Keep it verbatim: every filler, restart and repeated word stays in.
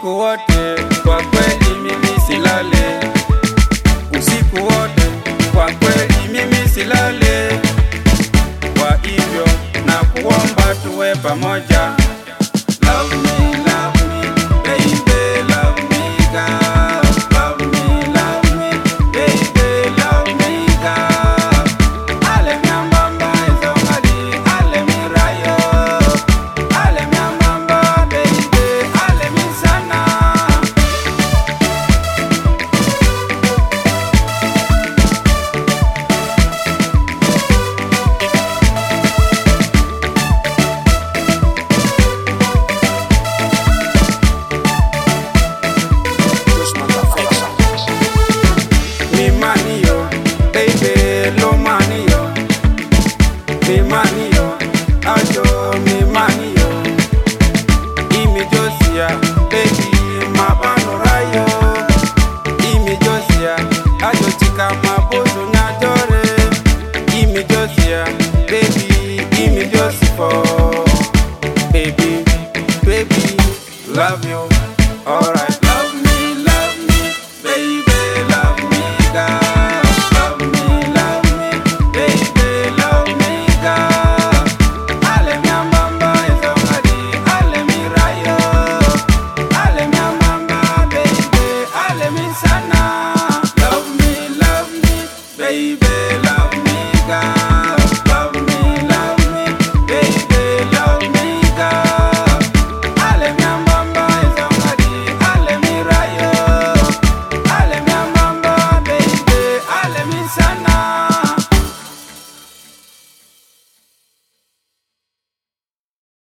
Usiku wote kwa kweli mimi silale, usiku wote kwa kweli mimi silale. Kwa hivyo na kuomba tuwe pamoja. Love me, love me, baby, love me, girl. Love me, love me, baby, love me, girl. Ale miambamba izongali, ale mirayo. Ale miambamba, baby, ale misana. Mi manio, baby, lo manio. Mi manio, ayo, mi manio. Imi Josia, baby, mabano rayo. Imi Josia, ayo chika mabuzu nyadore. Imi Josia.